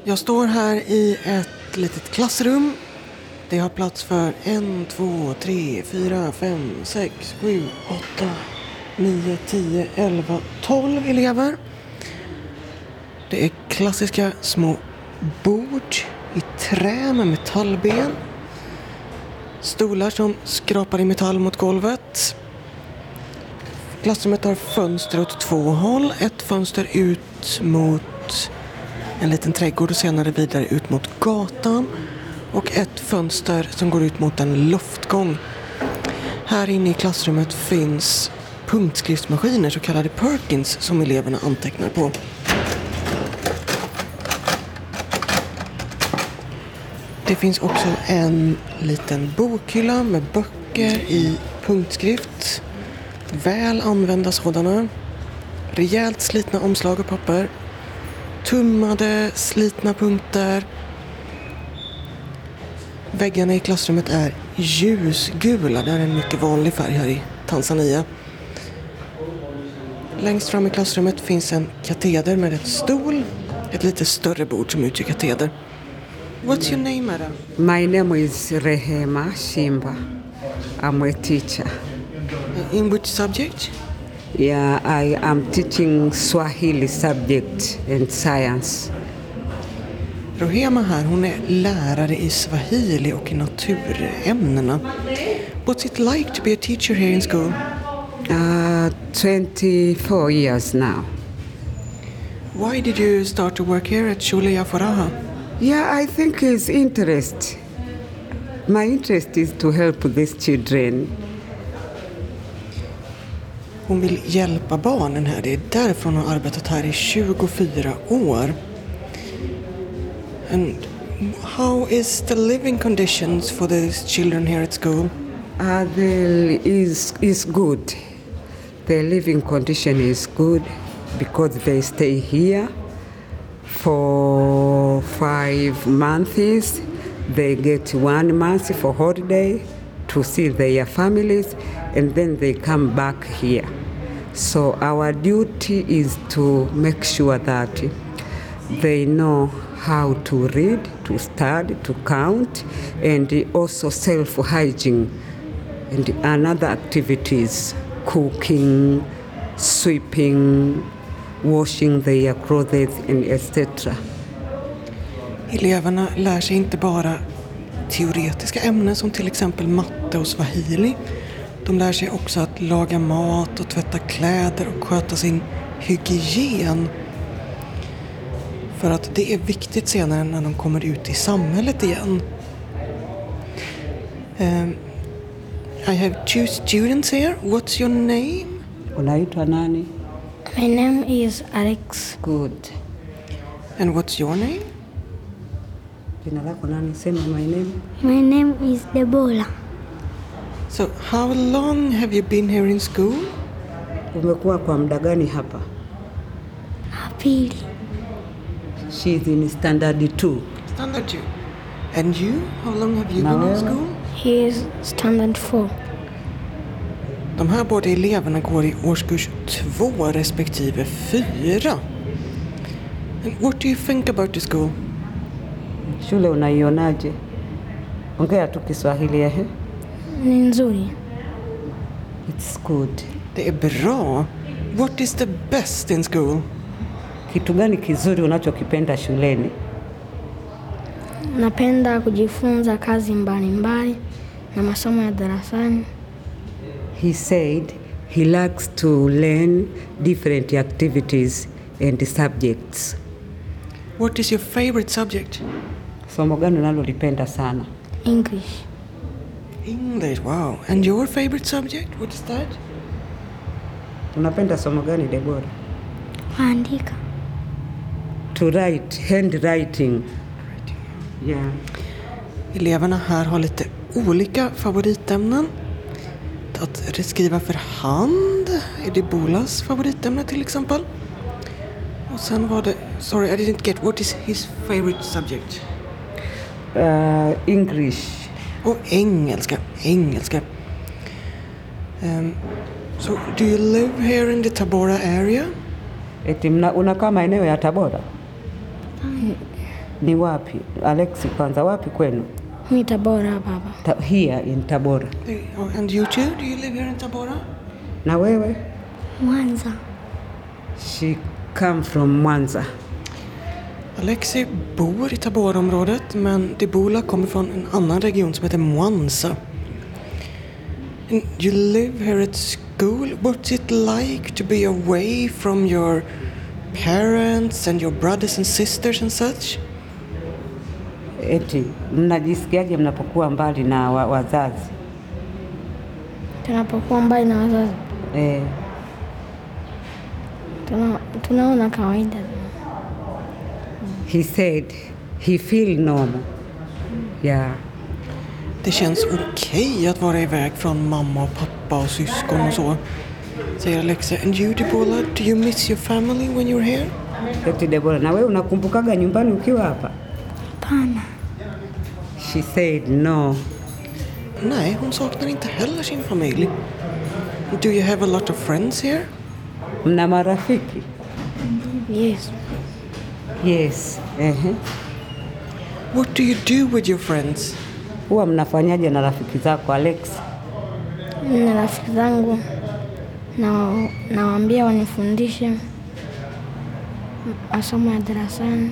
Jag står här i ett litet klassrum. Det har plats för 1, 2, 3, 4, 5, 6, 7, 8, 9, 10, 11, 12 elever. Det är klassiska små bord i trä med metallben. Stolar som skrapar i metall mot golvet. Klassrummet har fönster åt 2 håll. Ett fönster ut mot en liten trädgård och senare vidare ut mot gatan. Och ett fönster som går ut mot en luftgång. Här inne i klassrummet finns punktskriftsmaskiner, så kallade Perkins, som eleverna antecknar på. Det finns också en liten bokhylla med böcker i punktskrift. Väl använda sådana. Rejält slitna omslag och papper. Tummade, slitna punkter. Väggarna i klassrummet är ljusgula. Det är en mycket vanlig färg här i Tanzania. Längst fram i klassrummet finns en kateder med ett stol. Ett lite större bord som utgör kateder. What's your name, madam? My name is Rehema Shimba. I'm a teacher. In which subject? Yeah, I am teaching Swahili subject and science. Rehema här, hon är lärare i Swahili och i naturämnena. What's it like to be a teacher here in school? 24 years now. Why did you start to work here at Shule ya Faraha? Yeah, I think it's interest. My interest is to help these children. Hon vill hjälpa barnen här. Det är därför hon har arbetat här i 24 år. And how is the living conditions for these children here at school? Is good. The living condition is good because they stay here for 5 months. They get 1 month for holiday to see their families, and then they come back here. So our duty is to make sure that they know how to read, to study, to count, and also self-hygiene and another activities, cooking, sweeping, washing their clothes, and etc. Eleverna lär sig inte bara teoretiska ämnen som till exempel matte och swahili. De lär sig också att laga mat och tvätta kläder och sköta sin hygien. För att det är viktigt senare när de kommer ut i samhället igen. I have 2 students here. What's your name? Unaitwa nani? My name is Alex. Good. And what's your name? Jina lako nani? Sema my name. My name is Deborah. So how long have you been here in school? Umekuwa kwa muda gani hapa? Pili. She's in standard 2. Standard 2. And you? How long have you been in school? He is standard 4. De här båda eleverna går i årskurs 2 respektive 4. And what do you think about the school? Shule unaionaje? Ongea tu Kiswahili ehe. Ni nzuri. It's good. Det är bra. What is the best in school? Kitu gani kizuri unachokipenda shuleni? Napenda kujifunza kazi mbalimbali na masomo ya darasani. He said he likes to learn different activities and subjects. What is your favorite subject? Somo gani unalolipenda sana? English. English, wow. And your favorite subject? What is that? Unapenda somo gani, Deborah? Kuandika. To write, handwriting. Yeah. Eleverna här har lite olika favoritämnen. Att skriva för hand är det Bolas favoritämne till exempel. Och sen var det, sorry I didn't get, what is his favorite subject? English. Och engelska. So do you live here in the Tabora area? Eti unakaa maeneo ya Tabora? Ni wapi? Alex, kwanza wapi kwenu? Mi Tabora hapa. Here in Tabora. And you too? Do you live here in Tabora? Na wewe? Mwanza. She come from Mwanza. Alexi bor i Tabora-området, men Debola kommer från en annan region som heter Mwanza. And you live here at school. What's it like to be away from your parents and your brothers and sisters and such? Eti, mnajisikiaje mnapokuwa mbali na wazazi? Tunapokuwa mbali na wazazi. Tunaona kawaida. He said he feel normal. Yeah. Det känns okej att vara iväg från mamma och pappa och syskon och så, säger Alexa. And you, Debola, do you miss your family when you're here? Eti Debola, na wewe unakumbukaga nyumbani ukiwa hapa? Hapana. She said no. Nej, hon saknar inte heller sin familj. Do you have a lot of friends here? Mna marafiki? Yes. Yes. What do you do with your friends? Huwa mnafanyaje na rafiki zako, Alex? Na rafiki zangu nawaambia wanifundishe masomo ya darasani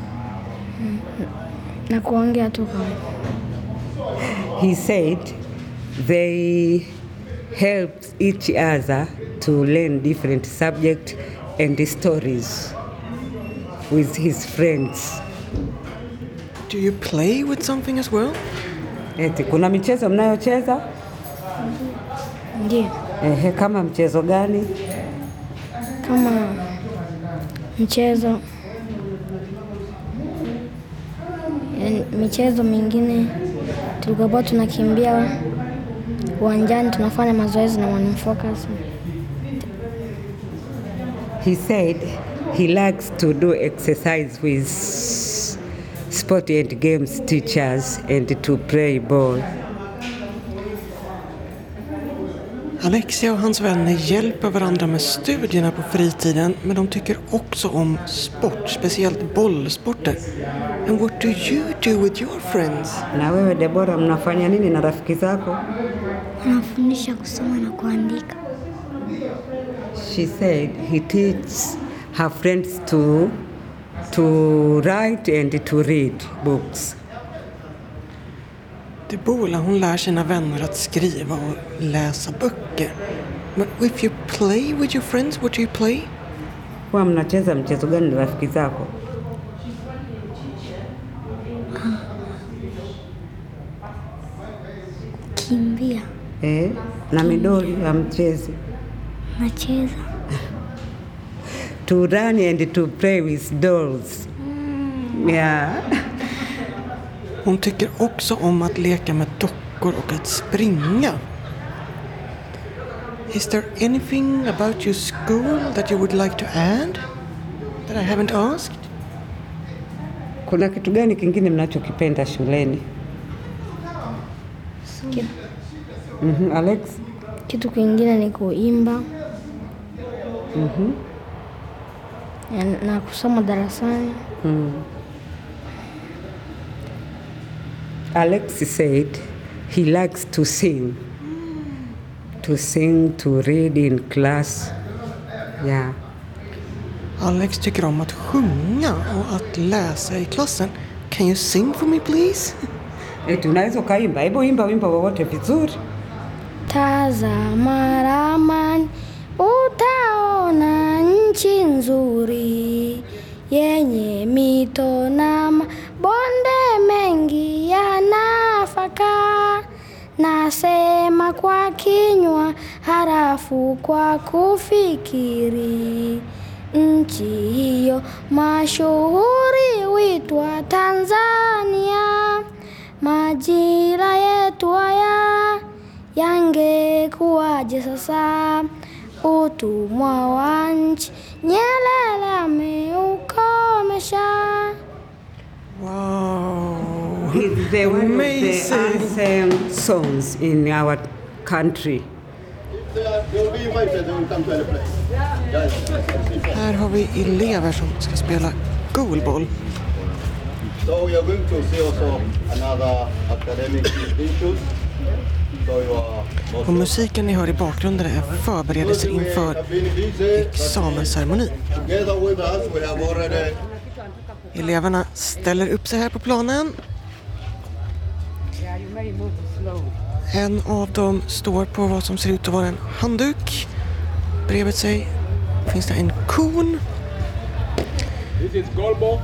na kuongea tu kawaida. He said they help each other to learn different subjects and stories with his friends. Do you play with something as well? Eti kuna michezo mnayocheza? Ndiyo. Kama mchezo gani? Kama michezo mingine tulikuwa tunakimbia uwanjani, tunafanya mazoezi na morning focus. He said he likes to do exercise with sport and games teachers and to play ball. Alexia och hans vänner hjälper varandra med studierna på fritiden, men de tycker också om sport, speciellt bollsporter. And what do you do with your friends? Na wewe Debora, mnafanya nini na rafiki zako? Anafundisha kusoma na kuandika. She said he teaches her friends to write and to read books. Debola, hon lär sina vänner att skriva och läsa böcker. But if you play with your friends, what do you play? Huwa mnacheza mchezo gani na rafiki zako? Kimbia. Na midoli hamchezi? Nacheza. To run and to play with dolls. Yeah. Hon tycker också om att leka med dockor och att springa. Is there anything about your school that you would like to add that I haven't asked? Kuna kitu gani kingine mnachokipenda shuleni? Alex? Kitu kingine ni kuimba. Na kusoma darasani. Alex said he likes to sing. To sing, to read in class. Yeah. Alex tycker om att sjunga och att läsa i klassen. Can you sing for me, please? Unaweza ukaimba? Hebu imba wimbo wowote vizuri. Tazama ramani, utaona nchi nzuri yenye mito na mabonde mengi ya nafaka. Nasema kwa kinywa, halafu kwa kufikiri. Nchi hiyo mashuhuri huitwa Tanzania. Majira yetu haya yangekuwaje sasa? Utumwa wa nchi Nyerere ameukomesha. Wow. It's the Amazing. anthem songs in our country. Här har vi elever som ska spela goalball. So we are going to see also another academic issues. So you are Och musiken ni hör i bakgrunden är förberedelser inför examensceremoni. together with us. We have already Eleverna ställer upp sig här på planen. En av dem står på vad som ser ut att vara en handduk. Bredvid sig finns det en kon. This is Golbo.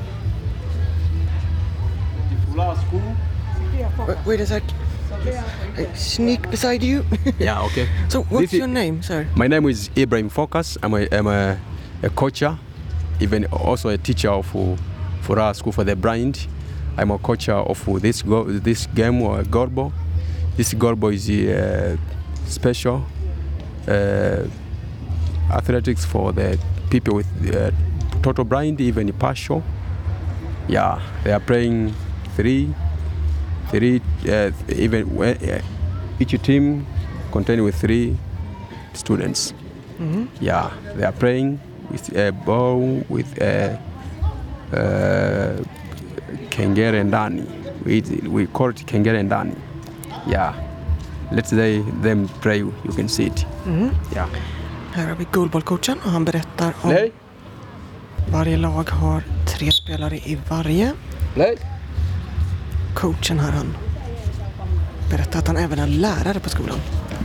Fula school. Wait a sec. I sneak beside you. Yeah, okay. So what's This is- your name, sir? My name is Ibrahim Focus. I'm a coacher, even also a teacher of Fura School for the Blind. I'm a coacher of this game, Golbo. This Golbo is special athletics for the people with total blind, even partial. Yeah, they are playing three. Each team containing with 3 students. Yeah, they are playing with a ball with Kengere Ndani. We call it Kengere Ndani. Yeah, let's say them play. You can see it. Yeah. Här har vi goalballcoachen och han berättar om Play. varje lag har 3 spelare i varje. Play. Coachen här, han berättar att han även är lärare på skolan.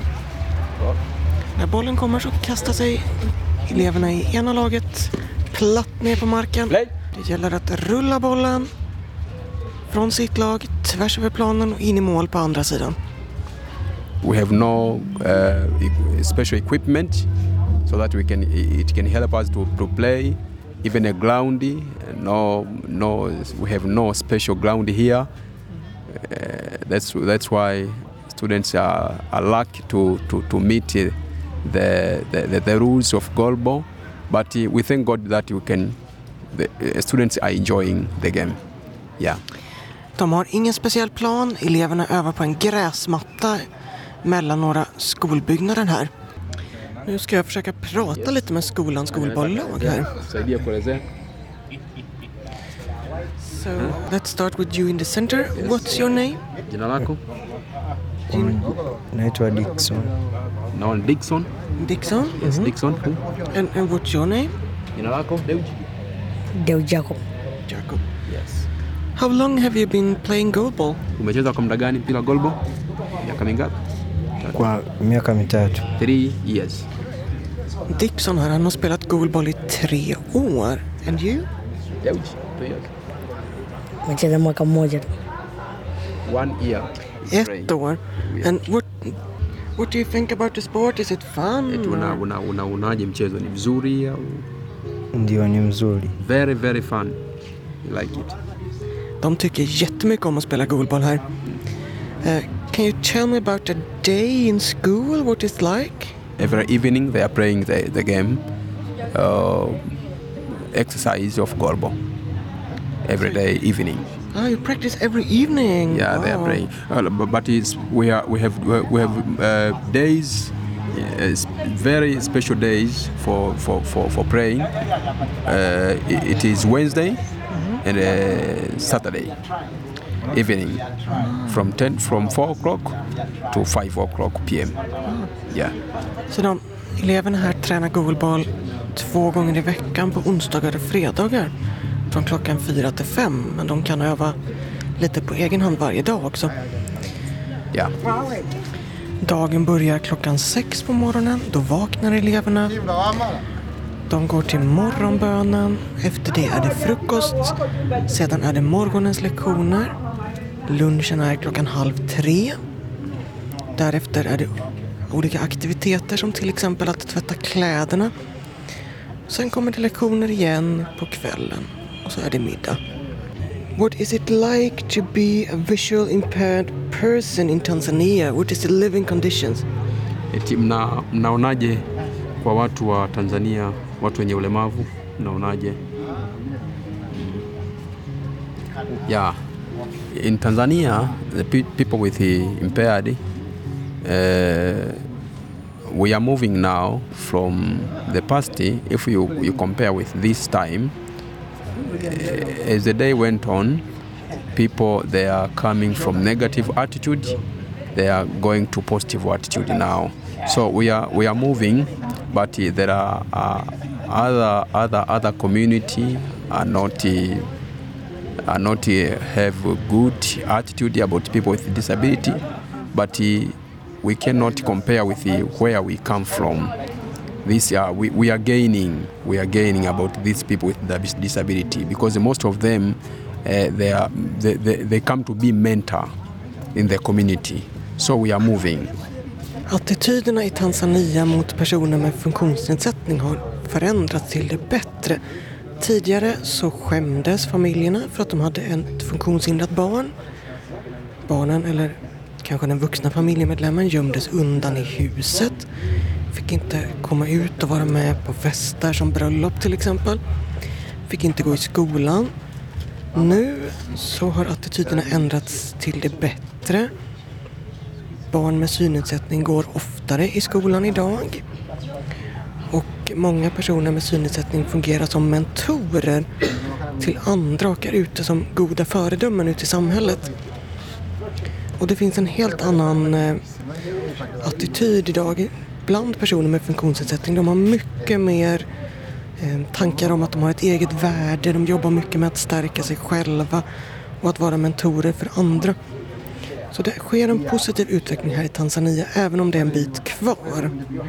När bollen kommer så kastar sig eleverna i ena laget platt ner på marken. Play. Det gäller att rulla bollen från sitt lag tvärs över planen och in i mål på andra sidan. We have no special equipment so that it can help us to play. Even a groundy, we have no special ground here. That's why students are lucky to meet the rules of goalball. But we thank God that the students are enjoying the game. Yeah. De har ingen speciell plan. Eleverna övar på en gräsmatta mellan några skolbyggnader här. Nu ska jag försöka prata lite med skolans skolbolllag här. So let's start with you in the center. What's your name? Jina lako? Naitwa Dickson. No, Dixon. Dixon? Yes, Dixon. Who? And what's your name? Jina lako? Deuji. Deu Jacob. Jacob. Yes. How long have you been playing goalball? Umecheza kwa muda gani mpira golbo? Miaka mingapi? Kwa miaka mitatu. 3 years. Dixon här, han har spelat goalball i 3 år. And you? Deuji. 2 years. Nimecheza mwaka mmoja tu. 1 year. 1 år. And what do you think about the sport? Is it fun? Unaje mchezo, ni mzuri au? Ndio, ni mzuri. Very very fun. You like it? De tycker jättemycket om att spela goalball här. Can you tell me about a day in school? What it's like? Every evening they are playing the game, exercise of goalball. Every day evening. Ah, you practice every evening. Yeah, they are Wow. playing. But we have days, very special days for playing. It is Wednesday and Saturday evening from 4 o'clock to 5 o'clock p.m. Yeah. Så eleverna här tränar goalball 2 gånger i veckan på onsdagar och fredagar. Från klockan 4 till 5. Men de kan öva lite på egen hand varje dag också. Yeah. Dagen börjar klockan 6 på morgonen. Då vaknar eleverna. De går till morgonbönen. Efter det är det frukost. Sedan är det morgonens lektioner. Lunchen är klockan 2:30. Därefter är det olika aktiviteter som till exempel att tvätta kläderna. Sen kommer det lektioner igen på kvällen. Och så är det middag. What is it like to be a visual impaired person in Tanzania? What is the living conditions? Mnaonaje kwa watu wa Tanzania, watu wenye ulemavu? Mnaonaje? Yeah. In Tanzania, the people with the impaired, we are moving now from the past. If you compare with this time, as the day went on, people, they are coming from negative attitude, they are going to positive attitude now. So we are moving, but there are other community are not have a good attitude about people with disability, but we cannot compare with where we come from. We are gaining about these people with disability, because most of them they come to be mentor in the community. So we are moving. Attityderna i Tanzania mot personer med funktionsnedsättning har förändrats till det bättre. Tidigare så skämdes familjerna för att de hade ett funktionshindrat barn. Barnen, eller kanske den vuxna familjemedlemmen, gömdes undan i huset. Fick inte komma ut och vara med på fester som bröllop till exempel. Fick inte gå i skolan. Nu så har attityderna ändrats till det bättre. Barn med synnedsättning går oftare i skolan idag. Och många personer med synnedsättning fungerar som mentorer till andra och är ute som goda föredömen ute i samhället. Och det finns en helt annan attityd idag bland personer med funktionsnedsättning. De har mycket mer tankar om att de har ett eget värde. De jobbar mycket med att stärka sig själva och att vara mentorer för andra. Så det sker en positiv utveckling här i Tanzania, även om det är en bit kvar.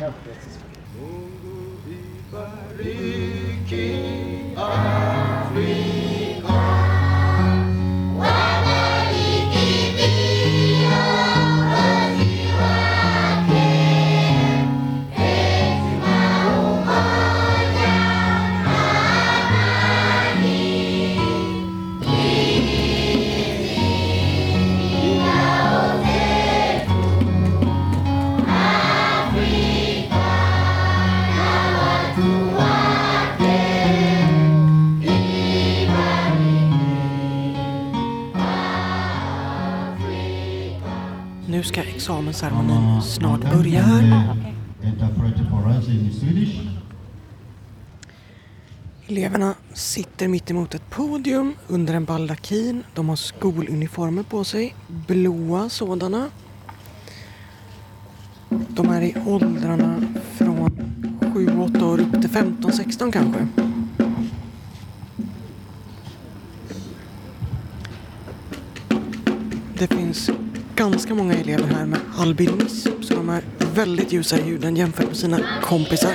Nu ska examensceremonin snart börja här. Eleverna sitter mitt emot ett podium under en baldakin. De har skoluniformer på sig, blåa sådana. De är i åldrarna från 7-8 år upp till 15-16 kanske. Det finns ganska många elever här med albinism, så de är väldigt ljusa i huden jämfört med sina kompisar.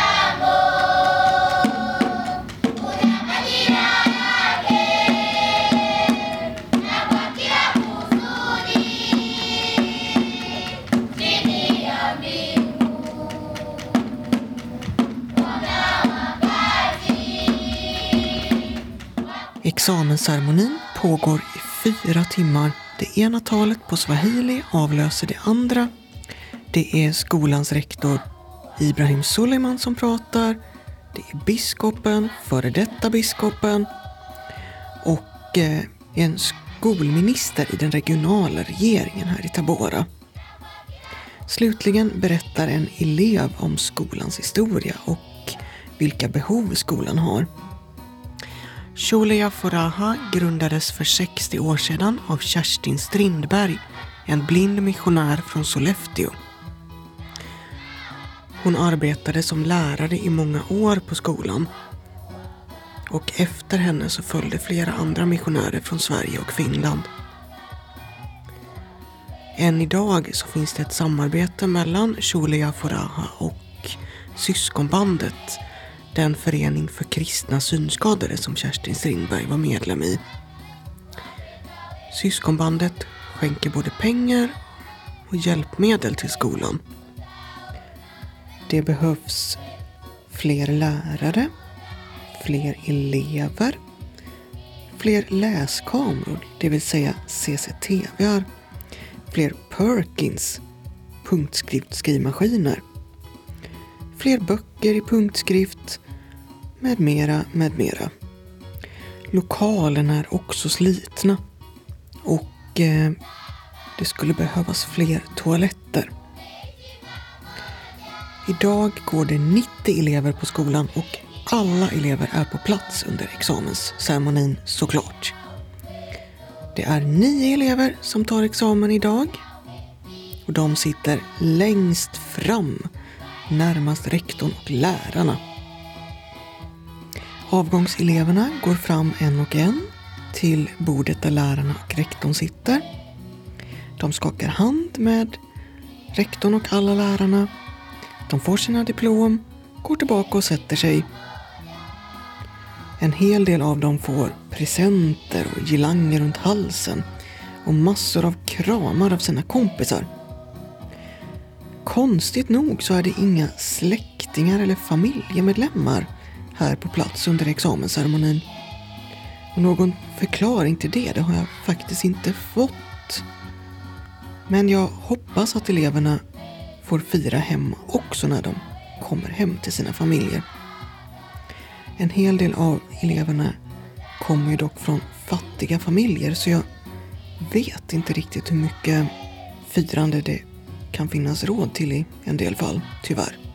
Examensceremonin pågår i 4 timmar. Det ena talet på swahili avlöser det andra. Det är skolans rektor Ibrahim Suleiman som pratar. Det är biskopen, före detta biskopen och en skolminister i den regionala regeringen här i Tabora. Slutligen berättar en elev om skolans historia och vilka behov skolan har. Shule ya Furaha grundades för 60 år sedan av Kerstin Strindberg, en blind missionär från Sollefteå. Hon arbetade som lärare i många år på skolan. Och efter henne så följde flera andra missionärer från Sverige och Finland. Än idag så finns det ett samarbete mellan Shule ya Furaha och Syskonbandet, den förening för kristna synskadade som Kerstin Strindberg var medlem i. Syskonbandet skänker både pengar och hjälpmedel till skolan. Det behövs fler lärare, fler elever, fler läskameror, det vill säga CCTV:ar, fler Perkins, punktskriftsskrivmaskiner, fler böcker i punktskrift, med mera, med mera. Lokalen är också slitna och det skulle behövas fler toaletter. Idag går det 90 elever på skolan och alla elever är på plats under examensceremonin såklart. Det är 9 elever som tar examen idag. Och de sitter längst fram, närmast rektorn och lärarna. Avgångseleverna går fram en och en till bordet där lärarna och rektorn sitter. De skakar hand med rektorn och alla lärarna. De får sina diplom, går tillbaka och sätter sig. En hel del av dem får presenter och girlanger runt halsen och massor av kramar av sina kompisar. Konstigt nog så är det inga släktingar eller familjemedlemmar här på plats under examensceremonin. Och någon förklaring till det har jag faktiskt inte fått. Men jag hoppas att eleverna får fira hemma också när de kommer hem till sina familjer. En hel del av eleverna kommer ju dock från fattiga familjer, så jag vet inte riktigt hur mycket firande det kan finnas råd till i en del fall, tyvärr.